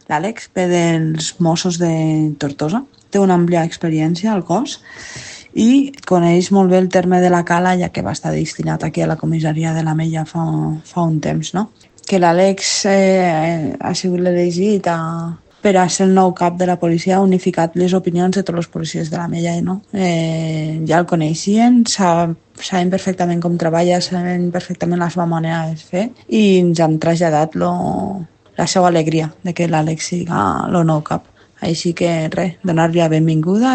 L'Àlex ve dels Mossos de Tortosa, té una àmplia experiència al cos i coneix molt bé el terme de la Cala, ja que va estar destinat aquí a la comissaria de l'Ametlla fa un temps, no? Que l'Àlex ha sigut elegit per a ser el nou cap de la policia, ha unificat les opinions de tots els policies de l'Ametlla, no? Ja el coneixien, saben perfectament com treballa, saben perfectament la seva manera de fer i ens han traslladat la seva alegria de que l'Àlex siga el nou cap. Així que res, donar-li la benvinguda